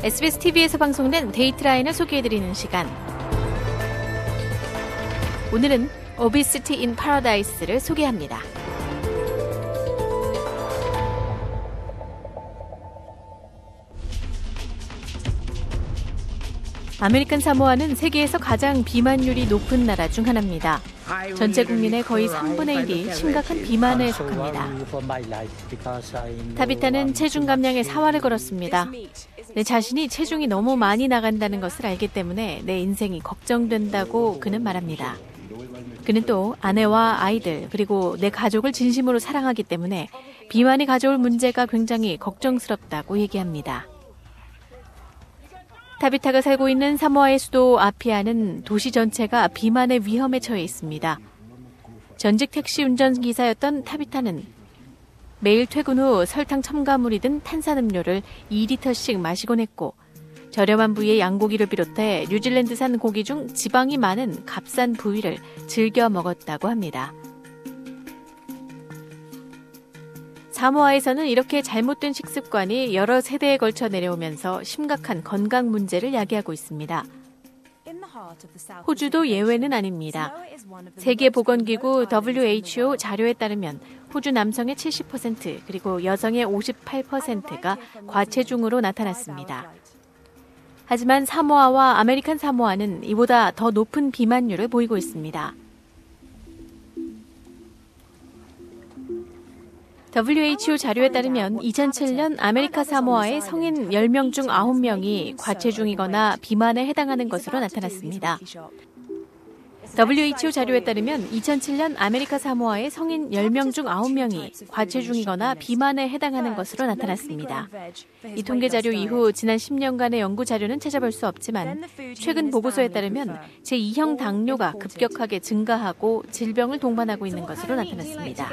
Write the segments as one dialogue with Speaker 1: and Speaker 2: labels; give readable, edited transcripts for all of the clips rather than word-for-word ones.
Speaker 1: SBS TV에서 방송된 데이트라인을 소개해드리는 시간. 오늘은 Obesity in Paradise를 소개합니다. 아메리칸 사모아는 세계에서 가장 비만율이 높은 나라 중 하나입니다. 전체 국민의 거의 3분의 1이 심각한 비만에 속합니다. 타비타는 체중 감량에 사활을 걸었습니다. 내 자신이 체중이 너무 많이 나간다는 것을 알기 때문에 내 인생이 걱정된다고 그는 말합니다. 그는 또 아내와 아이들 그리고 내 가족을 진심으로 사랑하기 때문에 비만이 가져올 문제가 굉장히 걱정스럽다고 얘기합니다. 타비타가 살고 있는 사모아의 수도 아피아는 도시 전체가 비만의 위험에 처해 있습니다. 전직 택시 운전기사였던 타비타는 매일 퇴근 후 설탕 첨가물이 든 탄산음료를 2리터씩 마시곤 했고 저렴한 부위의 양고기를 비롯해 뉴질랜드산 고기 중 지방이 많은 값싼 부위를 즐겨 먹었다고 합니다. 사모아에서는 이렇게 잘못된 식습관이 여러 세대에 걸쳐 내려오면서 심각한 건강 문제를 야기하고 있습니다. 호주도 예외는 아닙니다. 세계보건기구 WHO 자료에 따르면 호주 남성의 70% 그리고 여성의 58%가 과체중으로 나타났습니다. 하지만 사모아와 아메리칸 사모아는 이보다 더 높은 비만율을 보이고 있습니다. WHO 자료에 따르면 2007년 아메리카 사모아의 성인 10명 중 9명이 과체중이거나 비만에 해당하는 것으로 나타났습니다. WHO 자료에 따르면 2007년 아메리카 사모아의 성인 10명 중 9명이 과체중이거나 비만에 해당하는 것으로 나타났습니다. 이 통계 자료 이후 지난 10년간의 연구 자료는 찾아볼 수 없지만 최근 보고서에 따르면 제2형 당뇨가 급격하게 증가하고 질병을 동반하고 있는 것으로 나타났습니다.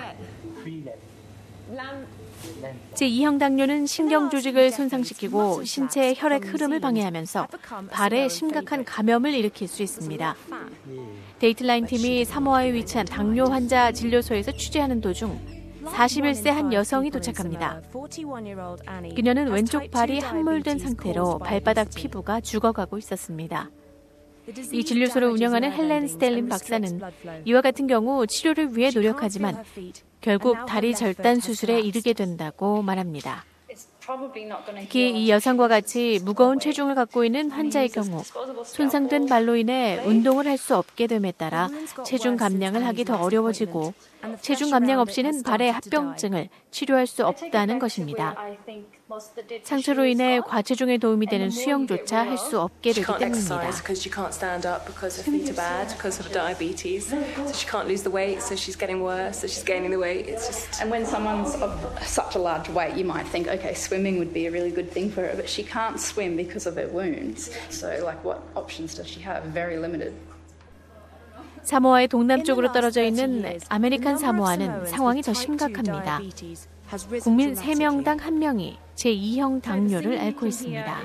Speaker 1: 제2형 당뇨는 신경 조직을 손상시키고 신체의 혈액 흐름을 방해하면서 발에 심각한 감염을 일으킬 수 있습니다. 데이트라인 팀이 사모아에 위치한 당뇨 환자 진료소에서 취재하는 도중 41세 한 여성이 도착합니다. 그녀는 왼쪽 발이 함몰된 상태로 발바닥 피부가 죽어가고 있었습니다. 이 진료소를 운영하는 헬렌 스텔린 박사는 이와 같은 경우 치료를 위해 노력하지만 결국 다리 절단 수술에 이르게 된다고 말합니다. 특히 이 여성과 같이 무거운 체중을 갖고 있는 환자의 경우 손상된 발로 인해 운동을 할 수 없게 됨에 따라 체중 감량을 하기 더 어려워지고 체중 감량 없이는 발의 합병증을 치료할 수 없다는 것입니다. 상처로 인해 과체중에 도움이 되는 수영조차 할 수 없게 되기 때문입니다.
Speaker 2: And when someone's of such a large weight, you might think, okay, swimming would be a really good thing for her, but she can't swim because of her wounds. So, like, what options does she have? Very limited.
Speaker 1: 사모아의 동남쪽으로 떨어져 있는 아메리칸 사모아는 상황이 더 심각합니다. 국민 3명당 1명이 제2형 당뇨를 앓고 있습니다.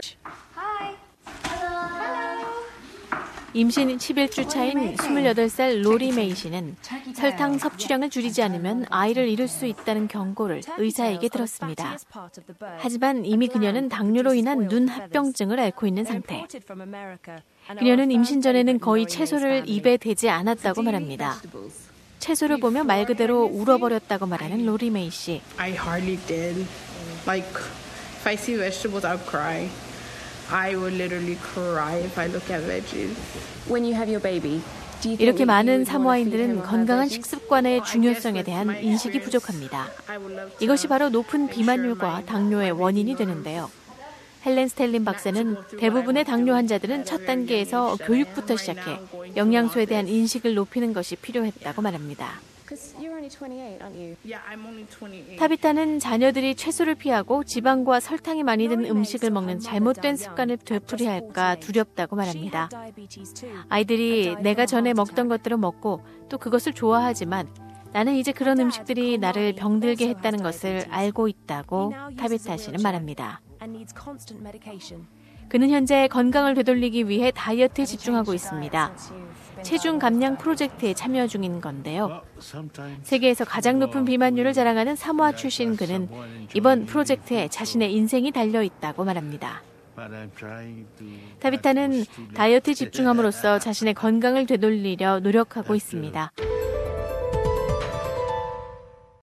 Speaker 1: 임신 11주 차인 28살 로리 메이 씨는 설탕 섭취량을 줄이지 않으면 아이를 잃을 수 있다는 경고를 의사에게 들었습니다. 하지만 이미 그녀는 당뇨로 인한 눈 합병증을 앓고 있는 상태. 그녀는 임신 전에는 거의 채소를 입에 대지 않았다고 말합니다. 채소를 보며 말 그대로 울어버렸다고 말하는 로리 메이 씨.
Speaker 3: I hardly did. Like, if I see vegetables, I'll cry. I will literally cry if I look at veggies.
Speaker 2: When you have your baby,
Speaker 1: 이렇게 많은 사모아인들은 건강한 식습관의 중요성에 대한 인식이 부족합니다. 이것이 바로 높은 비만율과 당뇨의 원인이 되는데요. 헬렌 스텔린 박사는 대부분의 당뇨 환자들은 첫 단계에서 교육부터 시작해 영양소에 대한 인식을 높이는 것이 필요했다고 말합니다. 타비타는 자녀들이 채소를 피하고 지방과 설탕이 많이 든 음식을 먹는 잘못된 습관을 되풀이해야 할까 두렵다고 말합니다. 아이들이 내가 전에 먹던 것들을 먹고 또 그것을 좋아하지만 나는 이제 그런 음식들이 나를 병들게 했다는 것을 알고 있다고 타비타 씨는 말합니다. 그는 현재 건강을 되돌리기 위해 다이어트에 집중하고 있습니다. 체중 감량 프로젝트에 참여 중인 건데요. 세계에서 가장 높은 비만율을 자랑하는 사모아 출신 그는 이번 프로젝트에 자신의 인생이 달려 있다고 말합니다. 타비타는 다이어트에 집중함으로써 자신의 건강을 되돌리려 노력하고 있습니다.